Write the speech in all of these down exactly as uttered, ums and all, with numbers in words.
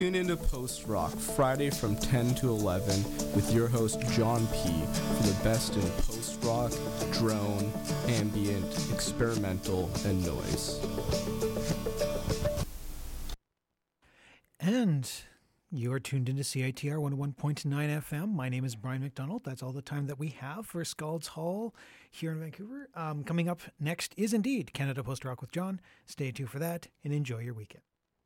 Tune into Post Rock Friday from ten to eleven with your host John P. for the best in post rock, drone, ambient, experimental, and noise. And you're tuned into C I T R one oh one point nine F M. My name is Brian McDonald. That's all the time that we have for Scald's Hall here in Vancouver. Um, coming up next is indeed Canada Post Rock with John. Stay tuned for that and enjoy your weekend.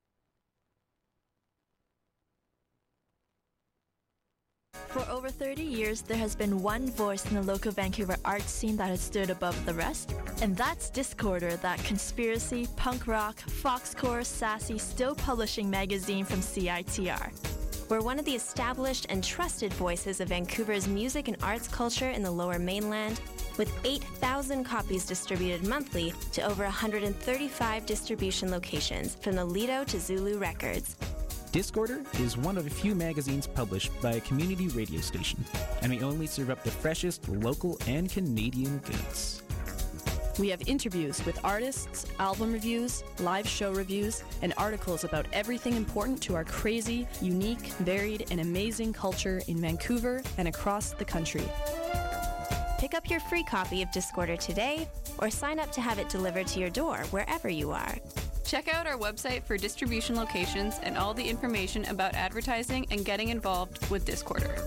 For over thirty years, there has been one voice in the local Vancouver arts scene that has stood above the rest, and that's Discorder, that conspiracy, punk rock, foxcore, sassy, still publishing magazine from C I T R. We're one of the established and trusted voices of Vancouver's music and arts culture in the Lower Mainland, with eight thousand copies distributed monthly to over one hundred thirty-five distribution locations, from the Lido to Zulu Records. Discorder is one of a few magazines published by a community radio station, and we only serve up the freshest local and Canadian goods. We have interviews with artists, album reviews, live show reviews, and articles about everything important to our crazy, unique, varied, and amazing culture in Vancouver and across the country. Pick up your free copy of Discorder today, or sign up to have it delivered to your door wherever you are. Check out our website for distribution locations and all the information about advertising and getting involved with Discorder.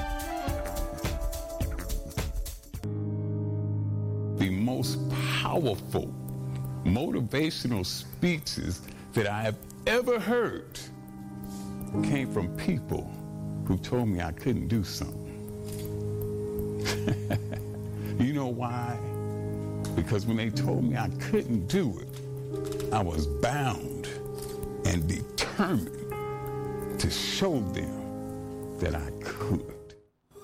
The most powerful motivational speeches that I have ever heard came from people who told me I couldn't do something. You know why? Because when they told me I couldn't do it, I was bound and determined to show them that I could.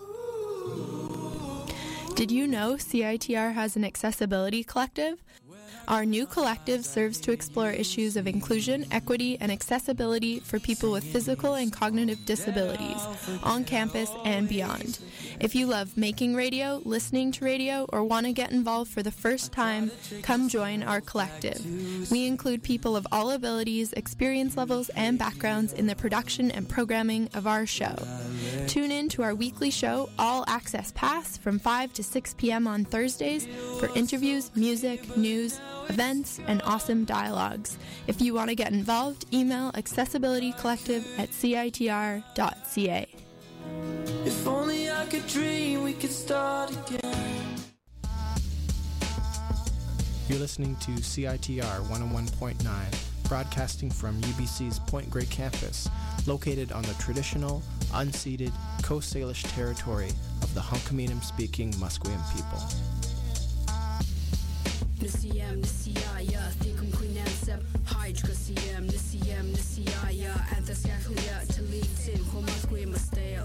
Did you know C I T R has an accessibility collective? Our new collective serves to explore issues of inclusion, equity, and accessibility for people with physical and cognitive disabilities on campus and beyond. If you love making radio, listening to radio, or want to get involved for the first time, come join our collective. We include people of all abilities, experience levels, and backgrounds in the production and programming of our show. Tune in to our weekly show, All Access Pass, from five to six p.m. on Thursdays for interviews, music, news, events, and awesome dialogues. If you want to get involved, email accessibilitycollective at c i t r dot c a. If only I could dream we could start again. You're listening to C I T R one oh one point nine, broadcasting from U B C's Point Grey campus, located on the traditional, unceded Coast Salish territory of the Hunkaminam-speaking Musqueam people. Nisiyam nisiyaya thikum quinansem hydra siyam nisiyam nisiyaya anthasyakhlia talitin homasque masteo.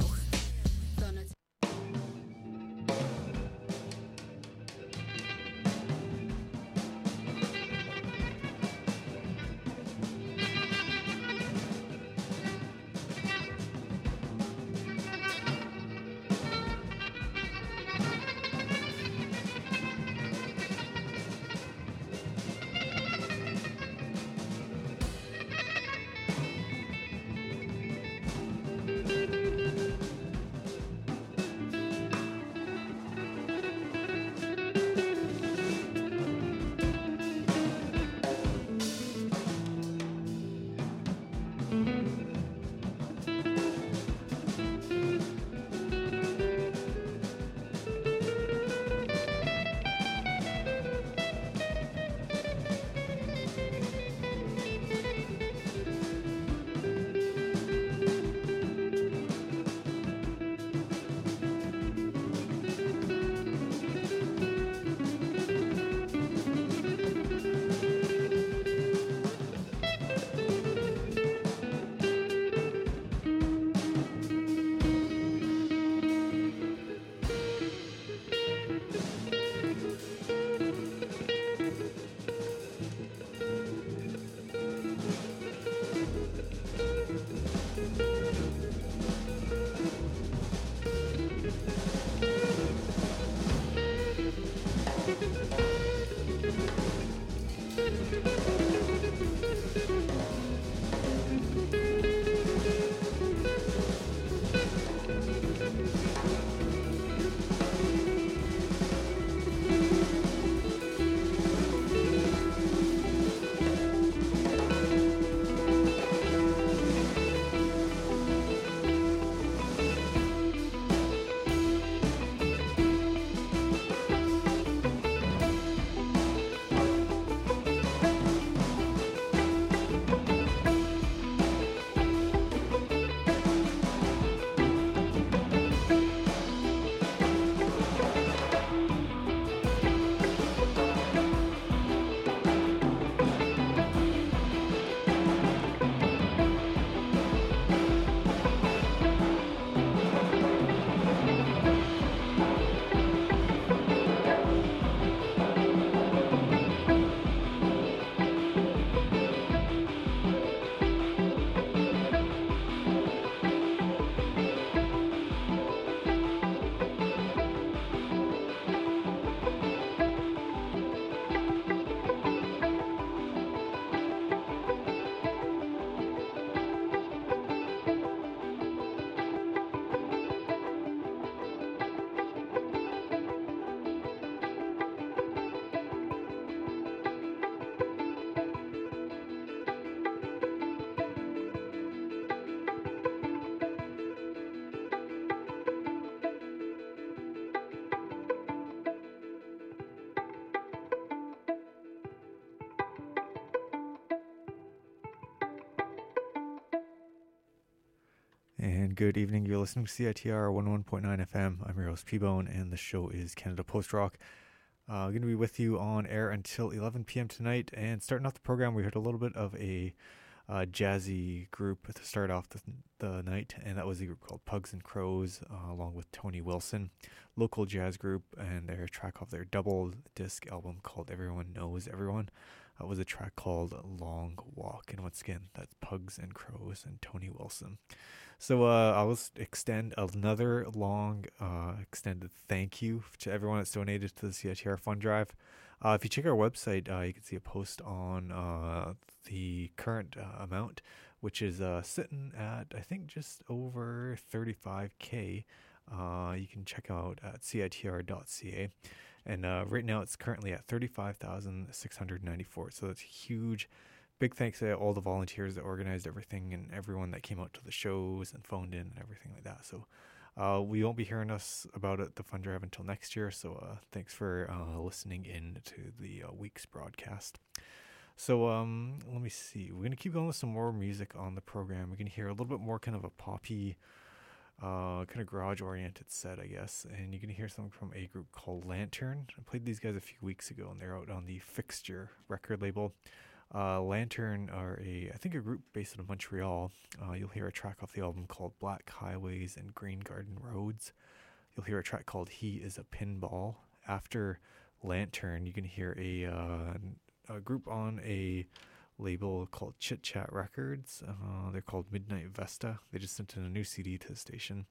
And good evening. You're listening to C I T R one oh one point nine F M. I'm your host, P-Bone, and the show is Canada Post Rock. I'm uh, going to be with you on air until eleven p.m. tonight. And starting off the program, we heard a little bit of a uh, jazzy group to start off the, the night, and that was a group called Pugs and Crows, uh, along with Tony Wilson, local jazz group, and their track off their double disc album called Everyone Knows Everyone. That was a track called Long Walk. And once again, that's Pugs and Crows and Tony Wilson. So uh, I'll extend another long, uh, extended thank you to everyone that's donated to the C I T R Fund Drive. Uh, if you check our website, uh, you can see a post on uh, the current uh, amount, which is uh, sitting at, I think, just over thirty-five K. Uh, you can check out at C I T R dot C A. And uh, right now it's currently at thirty-five thousand six hundred ninety-four. So that's huge. Big thanks to all the volunteers that organized everything and everyone that came out to the shows and phoned in and everything like that. So uh, we won't be hearing us about it, the Fund Drive, until next year. So uh, thanks for uh, listening in to the uh, week's broadcast. So um, let me see. We're going to keep going with some more music on the program. We're going to hear a little bit more kind of a poppy, uh, kind of garage-oriented set, I guess. And you're going to hear something from a group called Lantern. I played these guys a few weeks ago, and they're out on the Fixture record label. Uh, Lantern are a, I think, a group based out of Montreal. Uh, you'll hear a track off the album called Black Highways and Green Garden Roads. You'll hear a track called He Is a Pinball. After Lantern, you can hear a, uh, a group on a label called Chit Chat Records. Uh, they're called Midnight Vesta. They just sent in a new C D to the station.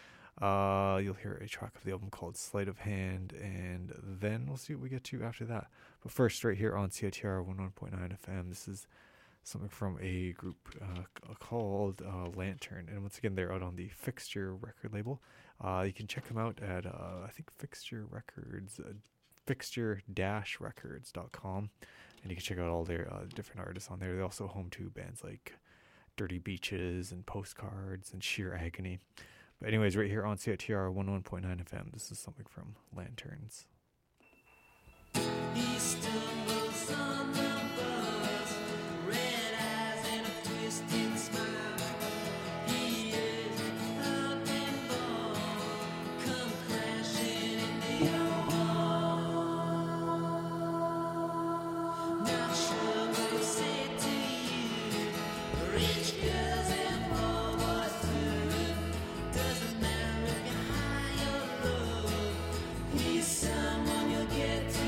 Uh, you'll hear a track of the album called Sleight of Hand, and then we'll see what we get to after that. But first, right here on C I T R one oh one point nine F M, this is something from a group uh, called uh, Lantern. And once again, they're out on the Fixture record label. Uh, you can check them out at, uh, I think, Fixture Records, uh, fixture dash records dot com. And you can check out all their uh, different artists on there. They're also home to bands like Dirty Beaches and Postcards and Sheer Agony. But anyways, right here on C I T R one oh one point nine F M, this is something from Lanterns. He stumbles on the bus, red eyes and a twisted smile. He is a pinball, come crashing into your wall. Not sure what to say to you, rich girls and poor boys too. Doesn't matter if you're high or low, he's someone you'll get to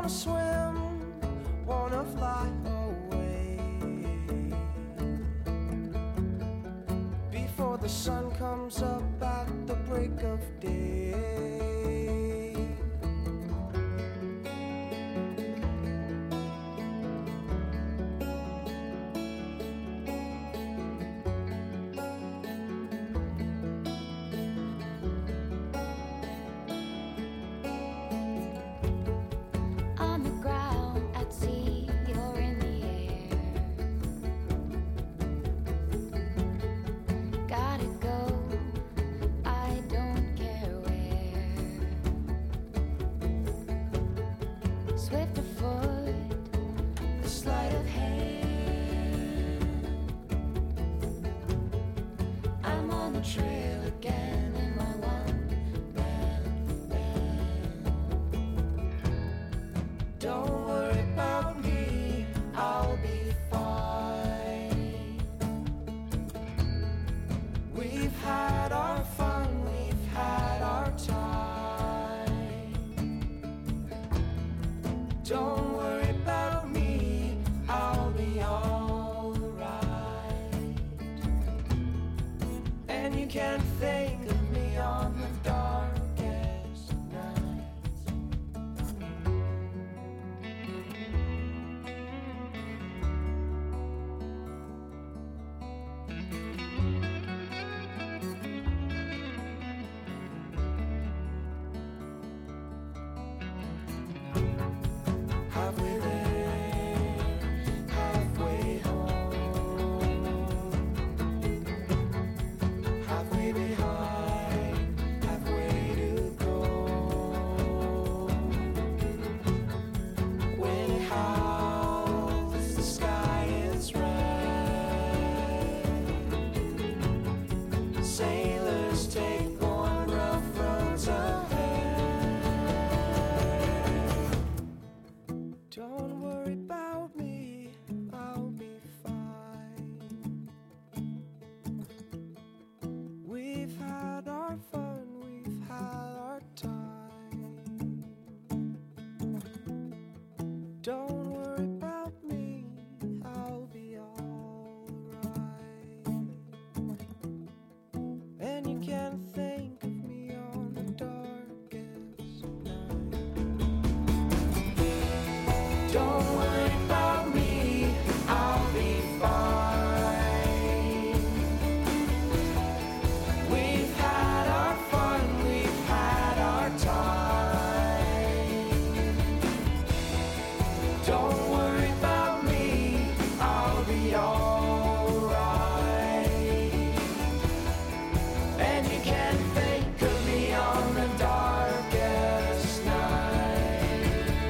wanna swim, wanna fly away before the sun comes up at the break of day. On the ground at sea or in the air, gotta go, I don't care where. Swift of foot, The sleight of hand, I'm on the trail again in my one-man band. Don't worry about me, I'll be fine. We've had our fun, we've had our time. Don't worry about me, I'll be alright. And you can think of me on the darkest nights. Halfway there, halfway home, halfway behind, halfway to go. When it howls, the sky is red. Sailors take on rough roads ahead. Don't worry about me, I'll be fine. We've had our fun, we've had our time. Don't worry about me, I'll be alright. And you can think of me on the darkest night. Don't worry about me, I'll be fine. We've had our fun, we've had our time. Don't worry about me, I'll be alright. And you can think of me on the darkest night.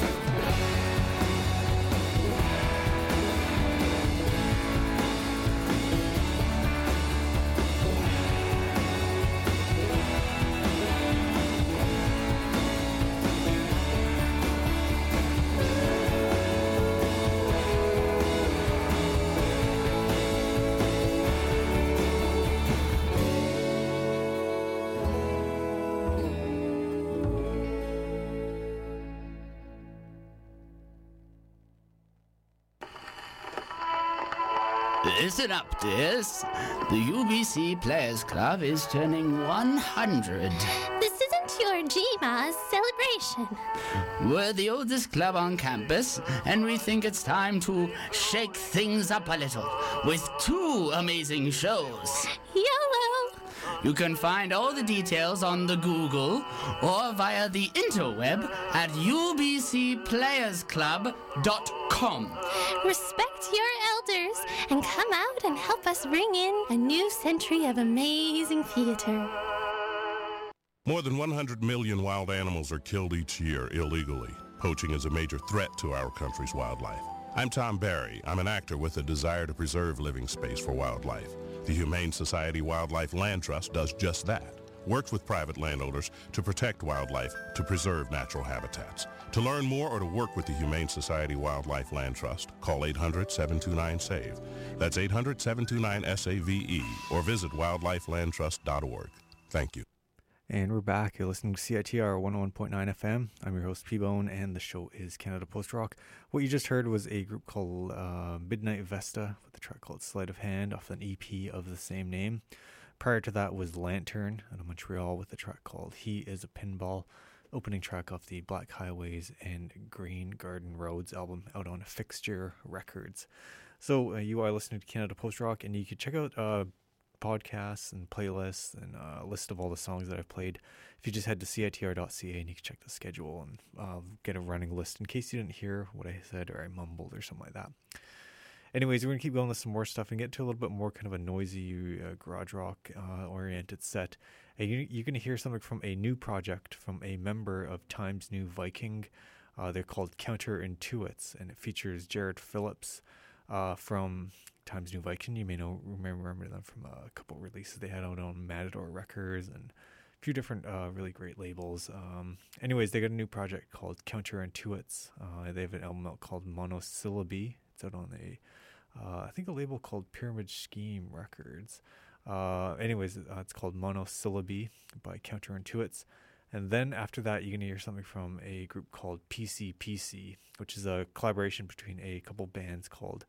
Listen up, dears. The U B C Players Club is turning one hundred. this isn't your G M A's celebration. We're the oldest club on campus, and we think it's time to shake things up a little with two amazing shows. YOLO! You can find all the details on the Google or via the interweb at u b c players club dot com. Respect your elders and come out and help us ring in a new century of amazing theater. More than one hundred million wild animals are killed each year illegally. Poaching is a major threat to our country's wildlife. I'm Tom Barry. I'm an actor with a desire to preserve living space for wildlife. The Humane Society Wildlife Land Trust does just that. Works with private landowners to protect wildlife, to preserve natural habitats. To learn more or to work with the Humane Society Wildlife Land Trust, call eight hundred, seven two nine, SAVE. That's eight hundred, seven two nine, S A V E, or visit wildlife land trust dot org. Thank you. And we're back. You're listening to C I T R one oh one point nine F M. I'm your host, P-Bone, and the show is Canada Post Rock. What you just heard was a group called uh, Midnight Vesta with a track called Sleight of Hand off an E P of the same name. Prior to that was Lantern out of Montreal with a track called He Is a Pinball, opening track off the Black Highways and Green Garden Roads album out on Fixture Records. So uh, you are listening to Canada Post Rock, and you can check out uh, podcasts and playlists and a list of all the songs that I've played if you just head to C I T R dot C A, and you can check the schedule and uh, get a running list in case you didn't hear what I said or I mumbled or something like that. Anyways, we're going to keep going with some more stuff and get to a little bit more kind of a noisy uh, garage rock uh, oriented set. And you, you're going to hear something from a new project from a member of Times New Viking. Uh, they're called Counterintuits, and it features Jared Phillips uh, from Times New Viking. You may know remember, remember them from a couple releases they had out on Matador Records and a few different uh, really great labels. Um, anyways, they got a new project called Counterintuits. Uh, they have an album out called Monosyllaby. It's out on a, uh, I think a label called Pyramid Scheme Records. Uh, anyways, uh, it's called Monosyllaby by Counterintuits. And then after that, you're going to hear something from a group called P C P C, which is a collaboration between a couple bands called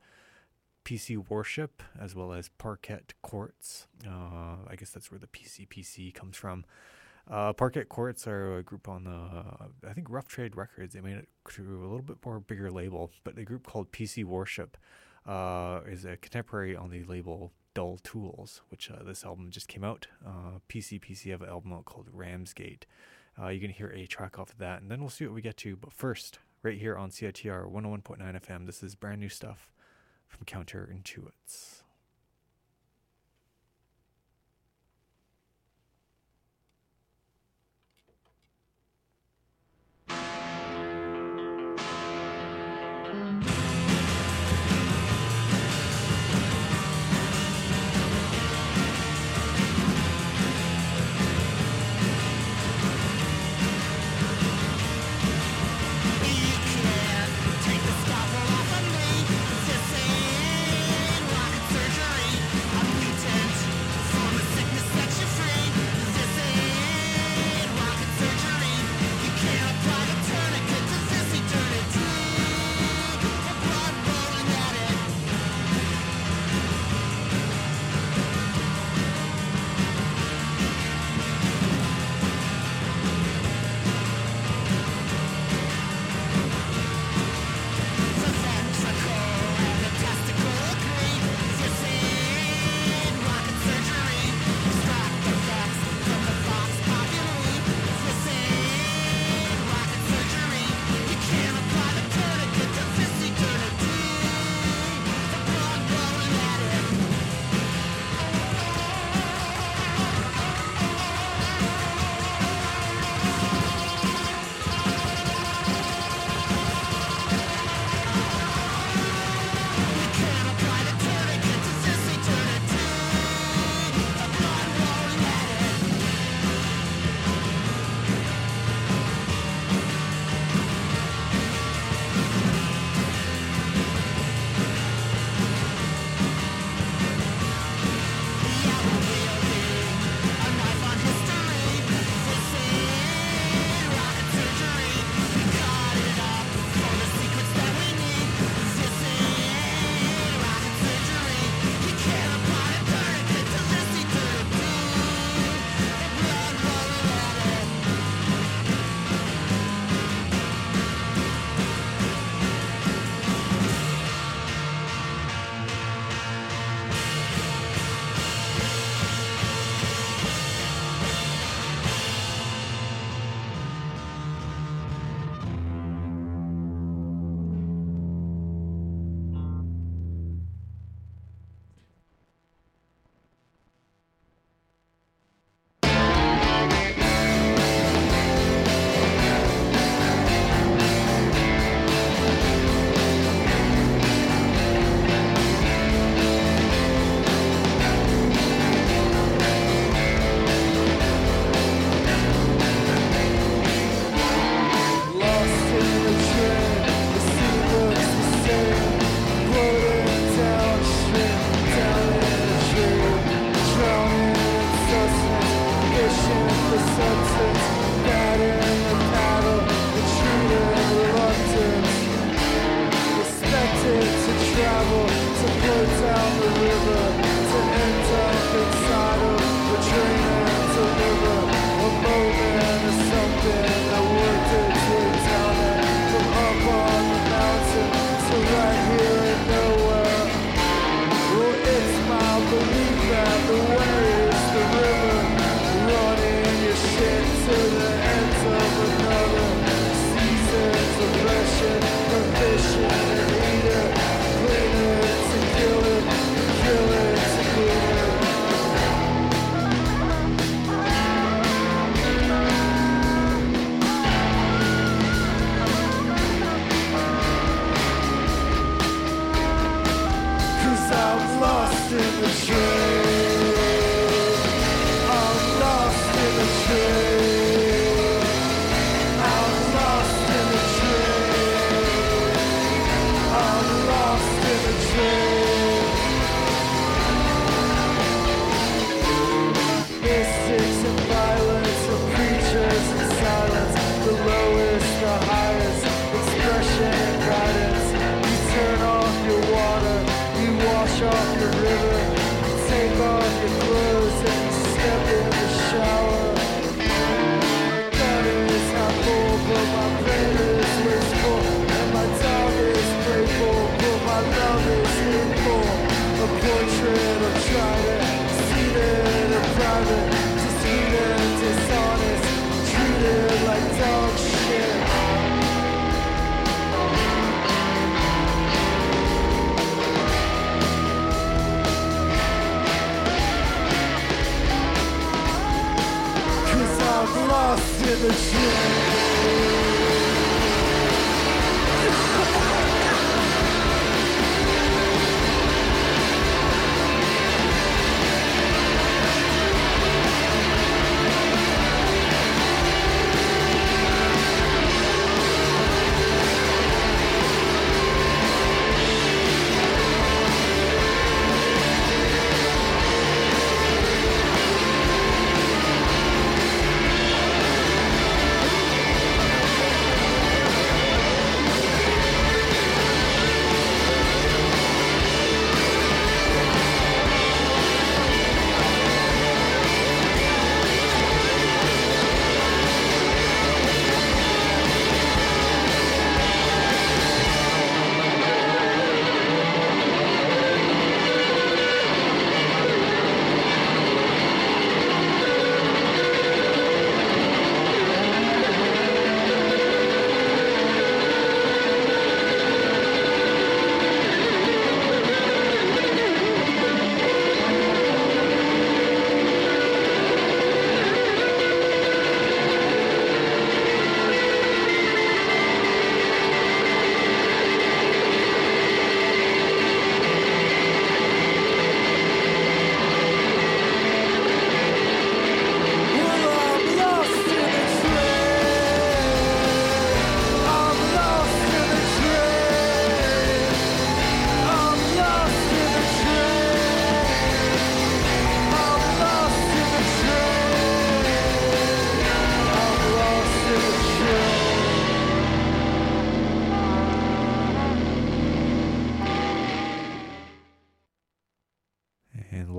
P C Worship as well as Parquet Courts. Uh, I guess that's where the P C P C comes from. Uh, Parquet Courts are a group on the, uh, I think, Rough Trade Records. They made it to a little bit more bigger label, but the group called P C Worship uh, is a contemporary on the label Dull Tools, which uh, this album just came out. Uh, P C P C have an album out called Ramsgate. Uh, you're going to hear a track off of that, and then we'll see what we get to. But first, right here on C I T R one oh one point nine F M, this is brand new stuff from Counterintuits. Take the scalpel off of me. Just saying what it's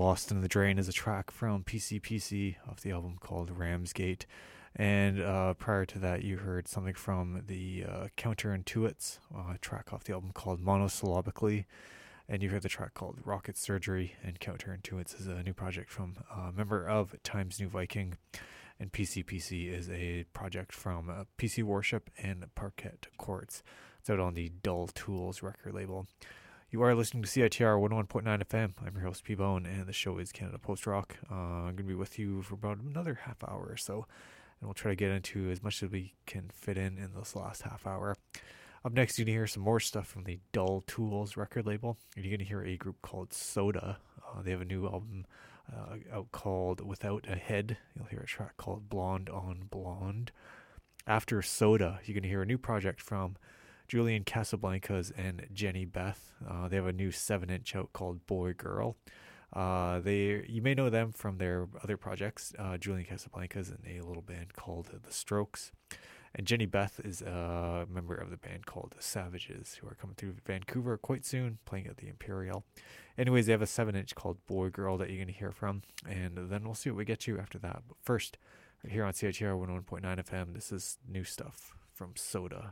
Lost in the Drain is a track from P C P C off the album called Ramsgate. And uh, prior to that, you heard something from the uh, Counterintuits, uh, a track off the album called Monosyllabically. And you heard the track called Rocket Surgery. And Counterintuits is a new project from a member of Times New Viking. And P C P C is a project from uh, P C Worship and Parquet Courts. It's out on the Dull Tools record label. You are listening to C I T R one oh one point nine F M. I'm your host, P-Bone, and the show is Canada Post Rock. Uh, I'm going to be with you for about another half hour or so. And we'll try to get into as much as we can fit in in this last half hour. Up next, you're going to hear some more stuff from the Dull Tools record label. And you're going to hear a group called Soda. Uh, they have a new album uh, out called Without a Head. You'll hear a track called Blonde on Blonde. After Soda, you're going to hear a new project from Julian Casablancas and Jenny Beth. Uh, they have a new seven inch out called Boy Girl. Uh, they you may know them from their other projects, uh, Julian Casablancas and a little band called The Strokes. And Jenny Beth is a member of the band called The Savages, who are coming through Vancouver quite soon, playing at the Imperial. Anyways, they have a seven inch called Boy Girl that you're going to hear from, and then we'll see what we get to after that. But first, right here on C I T R one oh one point nine F M, this is new stuff from Soda.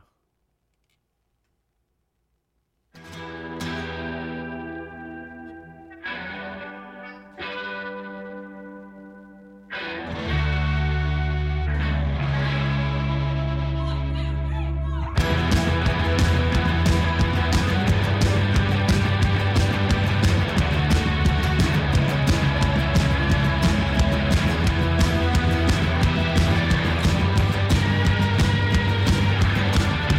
Thank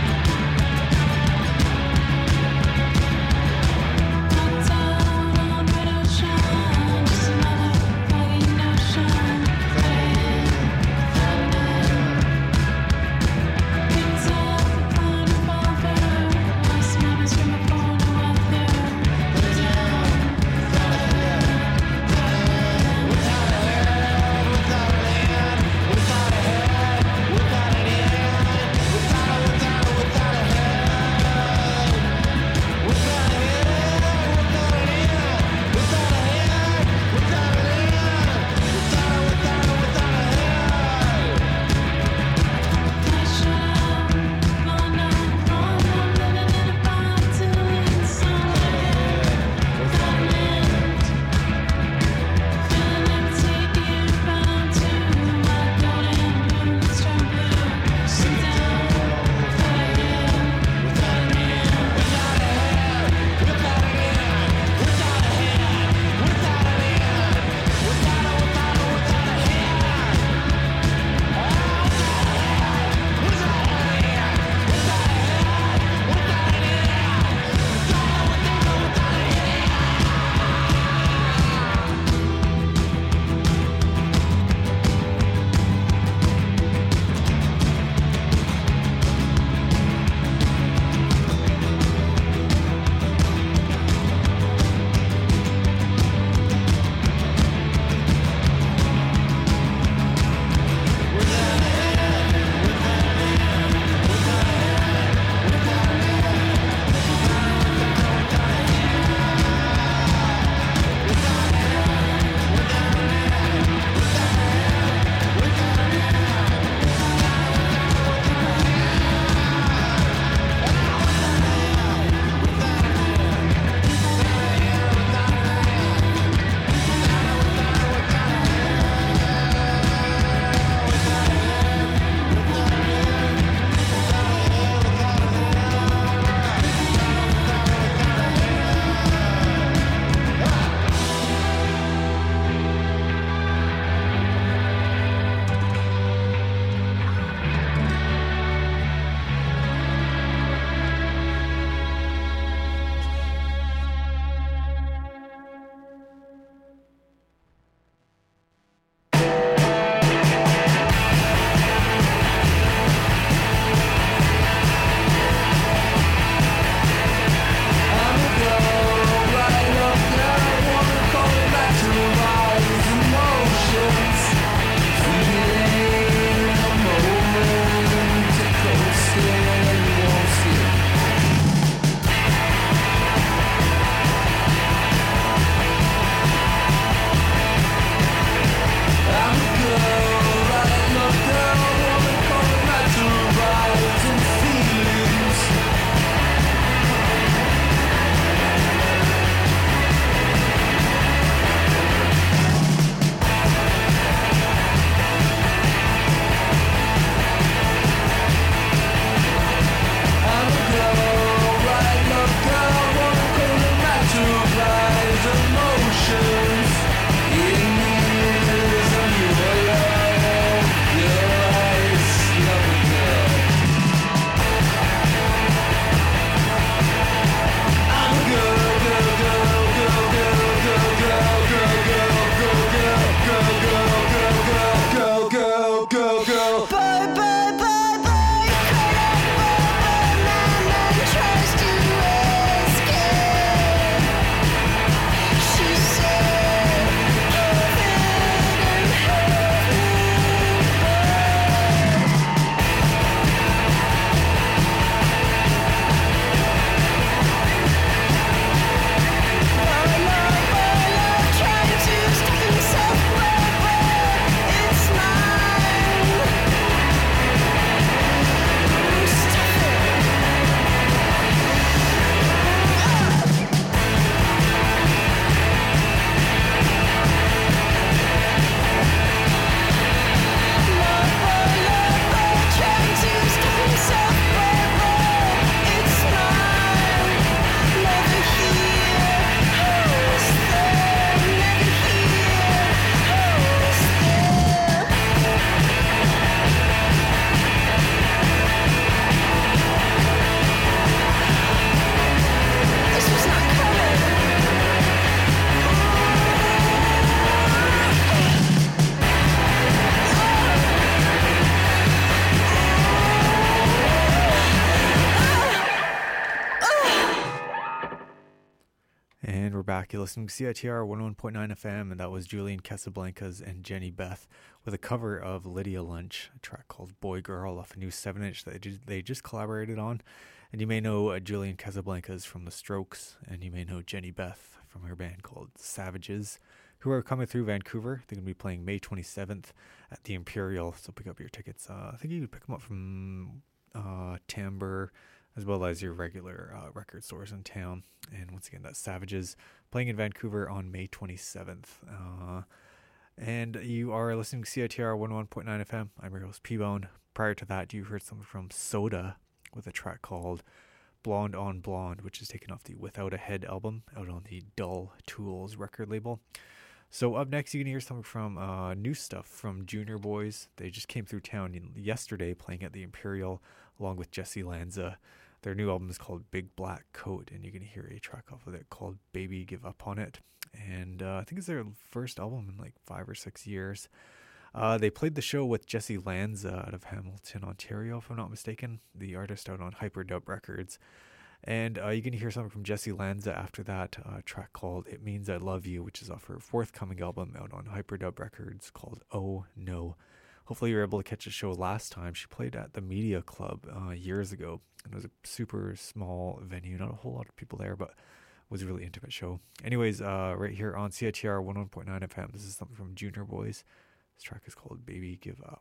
And we're back. You're listening to C I T R one oh one point nine F M, and that was Julian Casablancas and Jenny Beth with a cover of Lydia Lunch, a track called Boy Girl off a new seven inch that they just, they just collaborated on. And you may know uh, Julian Casablancas from The Strokes, and you may know Jenny Beth from her band called Savages, who are coming through Vancouver. They're going to be playing May twenty-seventh at the Imperial, so pick up your tickets. Uh, I think you can pick them up from uh, Timbre, as well as your regular uh, record stores in town. And once again, that's Savages playing in Vancouver on May twenty-seventh. Uh, and you are listening to C I T R one oh one point nine F M. I'm your host, P-Bone. Prior to that, you heard something from Soda with a track called Blonde on Blonde, which is taken off the Without a Head album out on the Dull Tools record label. So up next, you can hear something from uh, new stuff from Junior Boys. They just came through town yesterday playing at the Imperial along with Jesse Lanza. Their new album is called Big Black Coat, and you can hear a track off of it called Baby Give Up on It. And uh, I think it's their first album in like five or six years. Uh, they played the show with Jesse Lanza out of Hamilton, Ontario, if I'm not mistaken, the artist out on Hyperdub Records. And uh, you can hear something from Jesse Lanza after that, uh, track called It Means I Love You, which is off her forthcoming album out on Hyperdub Records called Oh No. Hopefully you were able to catch a show last time. She played at the Media Club uh, years ago. And it was a super small venue, not a whole lot of people there, but it was a really intimate show. Anyways, uh, right here on C I T R one oh one point nine F M, this is something from Junior Boys. This track is called Baby Give Up.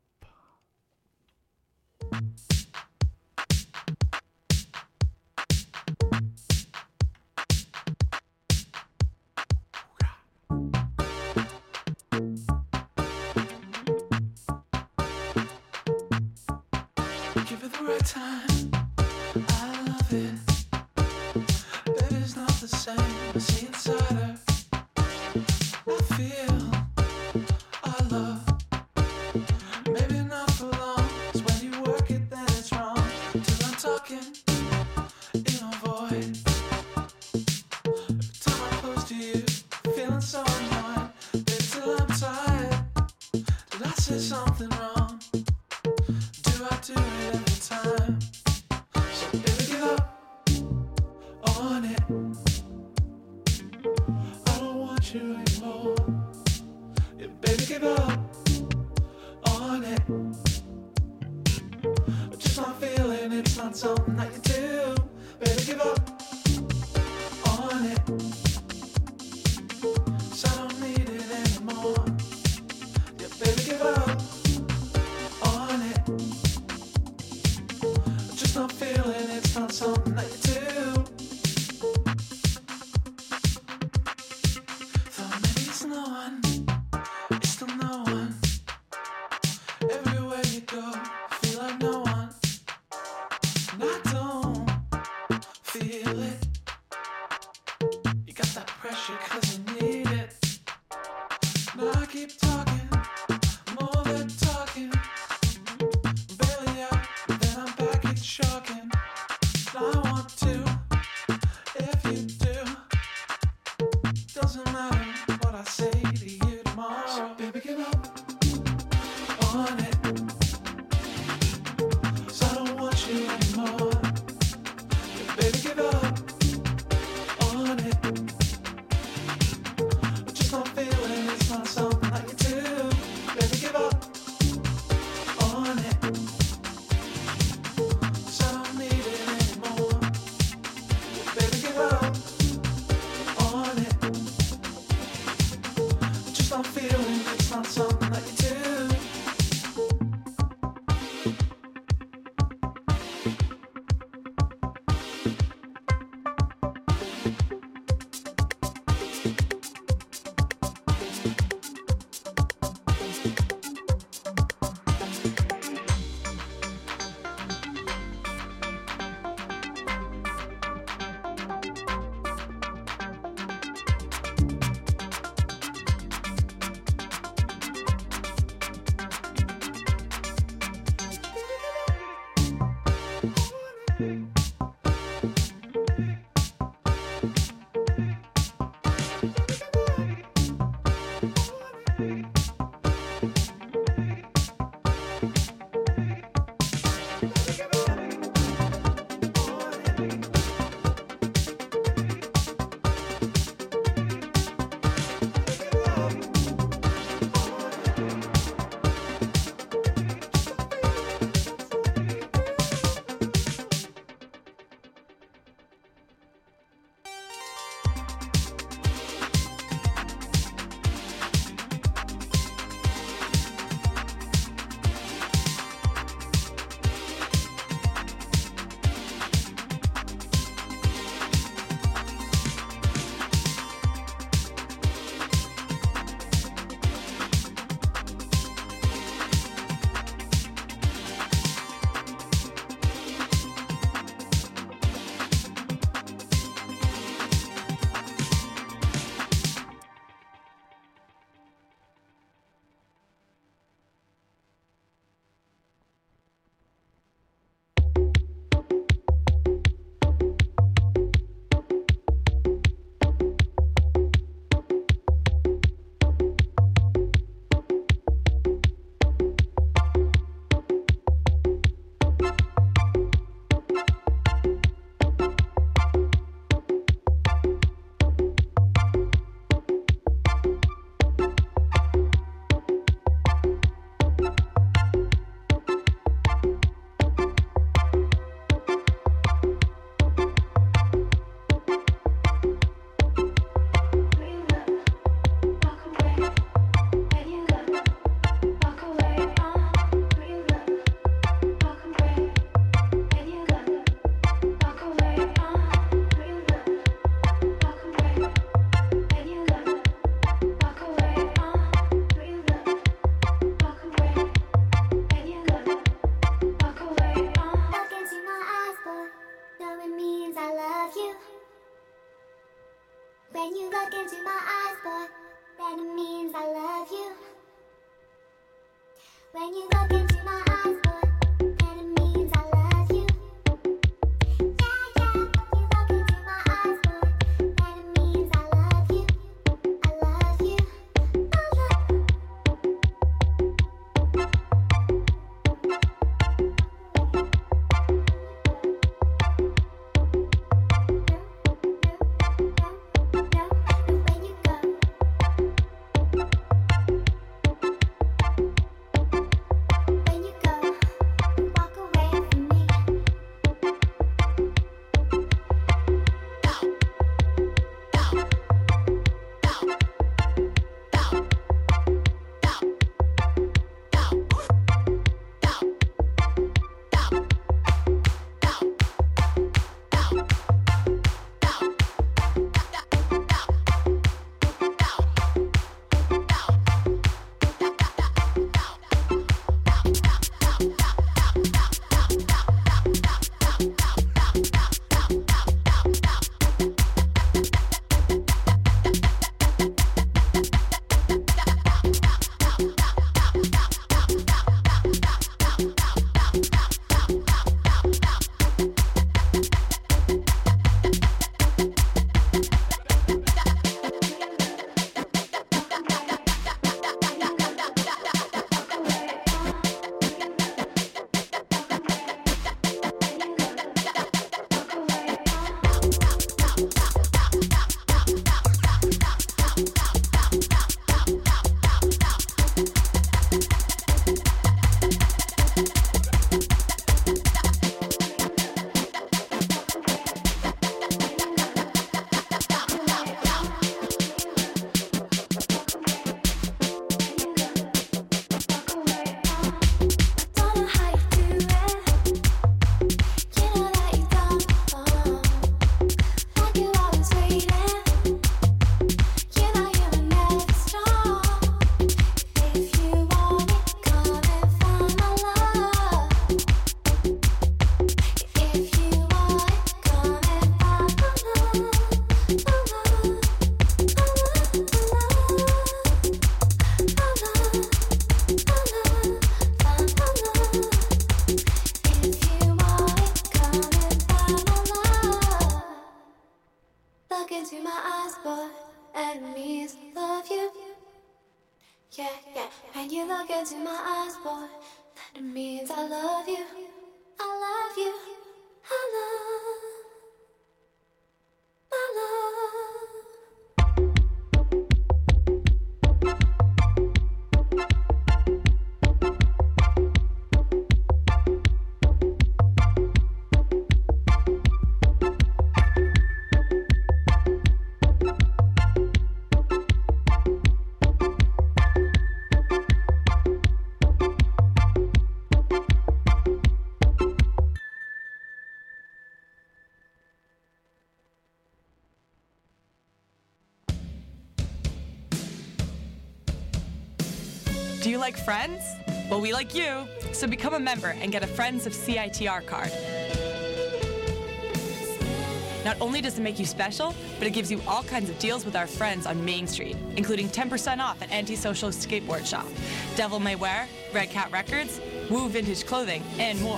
Give it the right time, I love it. Baby's not the same, I see inside her. I feel, I love. Maybe not for long, 'cause when you work it then it's wrong. Till I'm talking in a void. Every time I'm close to you, feeling so annoyed. Baby, till I'm tired. Did I say something wrong? Do I do it every time? So baby, give up on it. I don't want you anymore. Yeah, baby, give up on it. I'm just not feeling it's not something that you do. Baby, give up on it. 'Cause I don't need it anymore. Yeah, baby, give up on it. I'm just not feeling it's not something that you do. Though maybe it's no one, it's still no one. Everywhere you go, feel like no one. And I don't feel it. You got that pressure 'cause you need it. And I keep talking, more than talking. Barely out, then I'm back at shocking. And I want to, if you do. Doesn't matter what I say to you tomorrow. So baby, give up on it. 'Cause I don't want you anymore. Yeah, baby, give up on it. I'm just not feeling it's not something that you do. Baby, give up on it. 'Cause I don't need it anymore. Yeah, baby, give up on it. I'm just not feeling it's not something that you do. look into my eyes, boy, then it means I love you. When you look into my eyes, boy, then it means I love you. Yeah, yeah, when you look into my eyes, boy, then it means I love you. I love you. I love you. Do you like Friends? Well, we like you, so become a member and get a Friends of C I T R card. Not only does it make you special, but it gives you all kinds of deals with our friends on Main Street, including ten percent off at Antisocial Skateboard Shop, Devil May Wear, Red Cat Records, Woo Vintage Clothing, and more.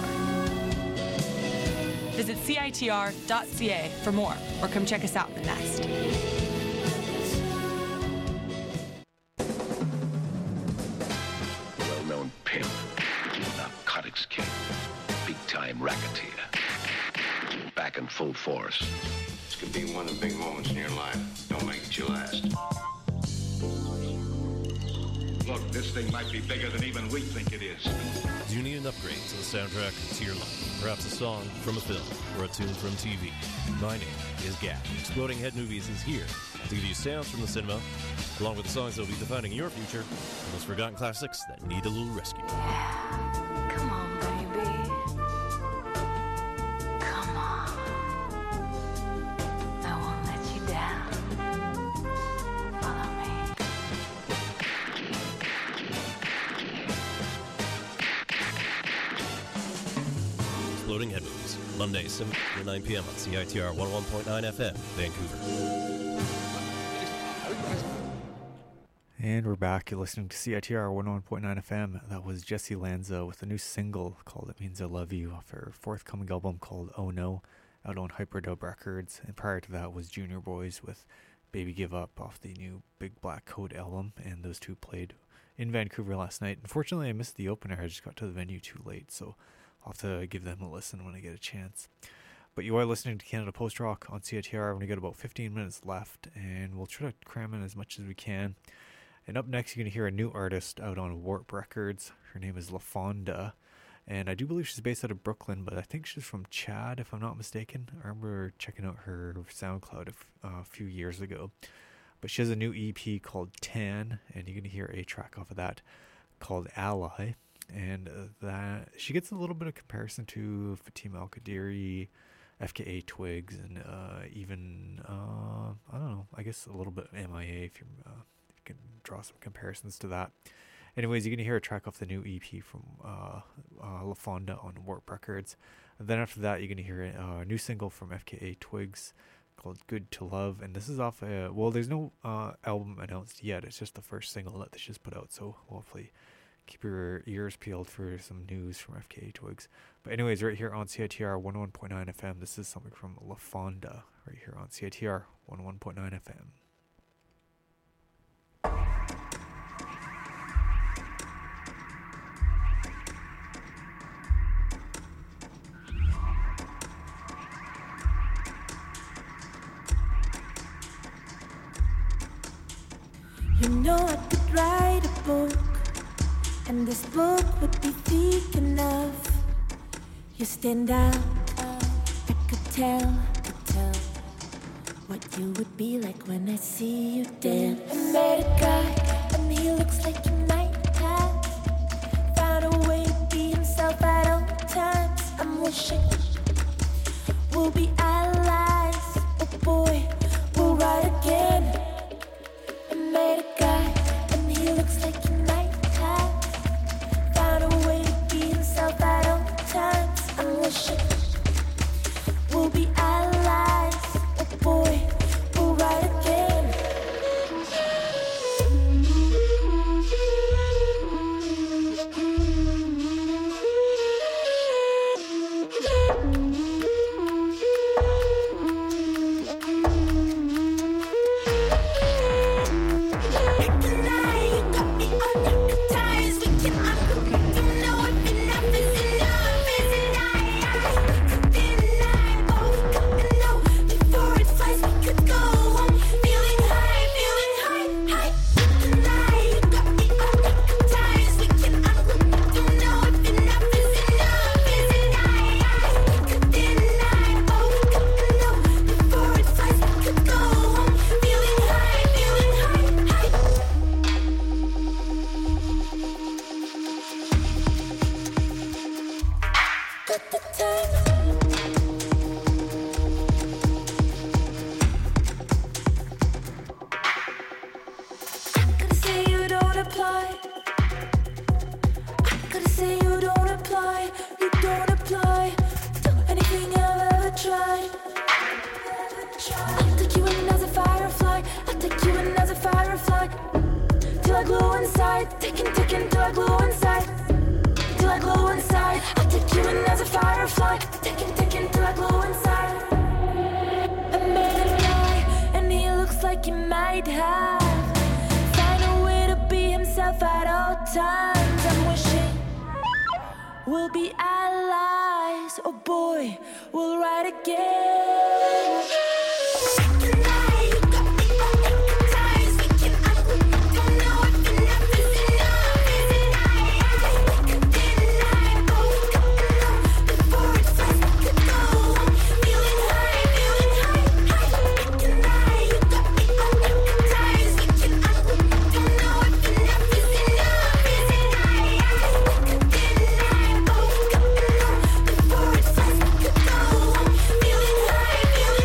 Visit C I T R dot C A for more, or come check us out in the Nest. Well-known pimp, narcotics king, big-time racketeer, back in full force. This could be one of the big moments in your life. Don't make it your last. Look, this thing might be bigger than even we think it is. Do you need an upgrade to the soundtrack to your life? Perhaps a song from a film or a tune from T V? My name is Gap. Exploding Head Movies is here to give you sounds from the cinema, along with the songs that will be defining your future and those forgotten classics that need a little rescue. Come on, baby. Come on. I won't let you down. Follow me. Exploding Head Movies, Monday, seven to nine p.m. on C I T R one oh one point nine F M, Vancouver. And we're back. You're listening to C I T R one oh one point nine F M. That was Jessie Lanza with a new single called It Means I Love You off her forthcoming album called Oh No, out on Hyperdub Records. And prior to that was Junior Boys with Baby Give Up off the new Big Black Coat album. And those two played in Vancouver last night. Unfortunately, I missed the opener. I just got to the venue too late, so I'll have to give them a listen when I get a chance. But you are listening to Canada Post Rock on C I T R. We're going to get about fifteen minutes left, and we'll try to cram in as much as we can. And up next, you're going to hear a new artist out on Warp Records. Her name is LaFonda, and I do believe she's based out of Brooklyn, but I think she's from Chad, if I'm not mistaken. I remember checking out her SoundCloud a, f- uh, a few years ago. But she has a new E P called Tan, and you're going to hear a track off of that called Ally. And uh, that she gets a little bit of comparison to Fatima Al-Qadiri, F K A Twigs, and uh, even, uh, I don't know, I guess a little bit M I A if you're... Uh, can draw some comparisons to that. Anyways, you're going to hear a track off the new E P from uh, uh, LaFonda on Warp Records. And then after that, you're going to hear a, a new single from F K A Twigs called Good to Love. And this is off, a, well, there's no uh, album announced yet. It's just the first single that they just put out. So hopefully keep your ears peeled for some news from F K A Twigs. But anyways, right here on C I T R one oh one point nine F M, this is something from LaFonda right here on C I T R one oh one point nine F M. You know I could write a book, and this book would be thick enough. You stand out, I could tell, could tell what you would be like when I see you dance. I met a guy, and he looks like he might have found a way to be himself at all times. I'm wishing we'll be allies. Oh boy, we'll ride again. I met a guy, and he looks like he might have found a way to be himself at all times. I'm wishing we'll be allies. Oh boy, we'll ride again. We'll be allies. Oh boy, we'll ride again. Feeling high, feeling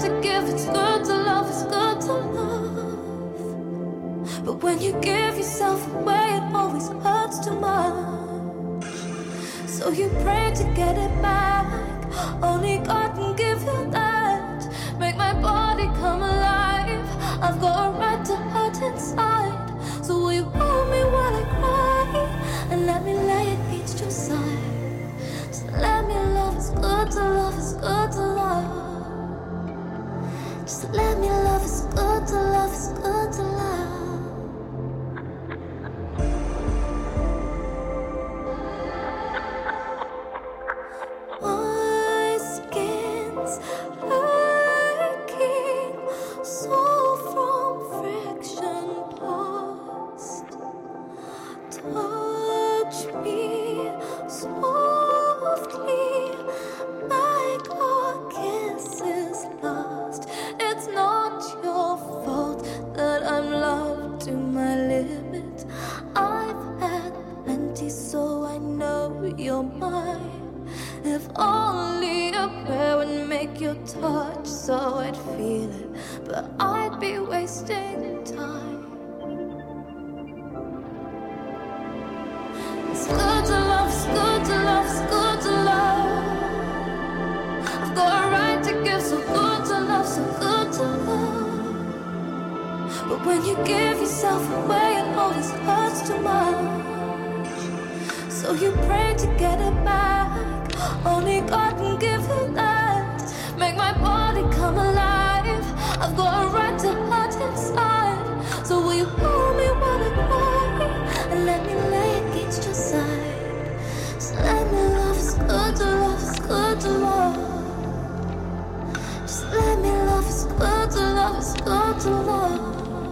to give, it's good to love, it's good to love. But when you give yourself away, it always hurts too much. So you pray to get it back. Only God can give you that. Make my body come alive. I've got a right to hurt inside. So will you hold me while I cry and let me lay against your side? So let me love, it's good to love, it's good to love. Just let me love, it's good to love, it's good to love. My skin's aching, so from friction past. Touch me softly, like our kiss is lost. It's not your fault that I'm loved to my limit. I've had plenty, so I know you're mine. If only a prayer would make you touch, so I'd feel it, but I'd be wasting time. It's good to love, it's good to love, it's good to love. I've got a right to give, so good to love, so good to love. But when you give yourself away, it always hurts too much. So you pray to get it back. Only God can give you that. Make my body come alive. I've got a right to hurt inside. So will you hold me while I cry and let me lay against your side? So let me love, it's good to love, it's good to love. Just let me love, it's good to love, it's good to love.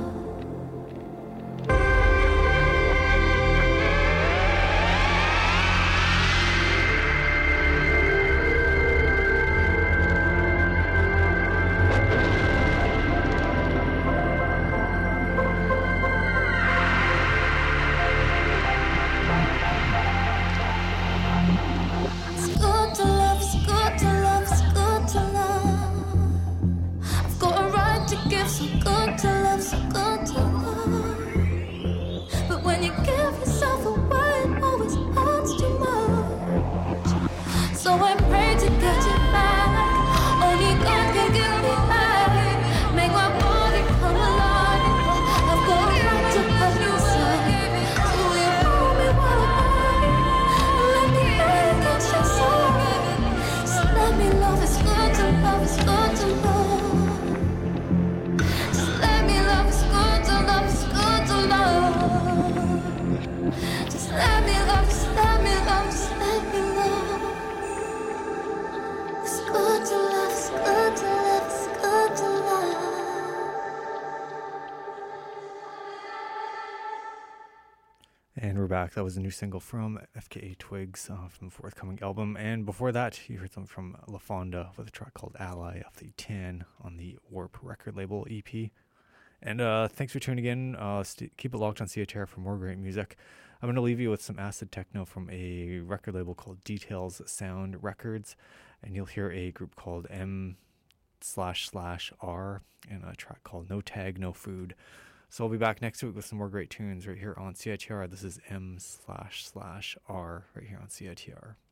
It's good to love, it's good to love, it's good to love. I've got a right to give, so good to love, so good to love. But when you give yourself away, it always hurts too much. So I pray to get it back. Only God can give me back. Make my body come alive. I've got a right to hurt inside. So will you hold me while I cry? Let me lay against your side. So let me love, it's good to love, it's good to love. Just let me love, it's good to love, it's good to love. Just let me love, just let me love, just let me love. It's good to love, it's good to love, it's good to love. And we're back. That was a new single from F K A Twigs uh, from the forthcoming album. And before that, you heard something from La Fonda with a track called Ally off the Tan on the Warp record label E P. And uh, thanks for tuning in. Uh, st- keep it locked on C H R for more great music. I'm going to leave you with some acid techno from a record label called Details Sound Records. And you'll hear a group called M slash slash R and a track called No Tag, No Food. So I'll be back next week with some more great tunes right here on C I T R. This is M slash slash R right here on C I T R.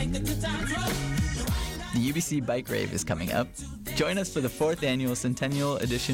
The U B C Bike Rave is coming up. Join us for the fourth annual Centennial Edition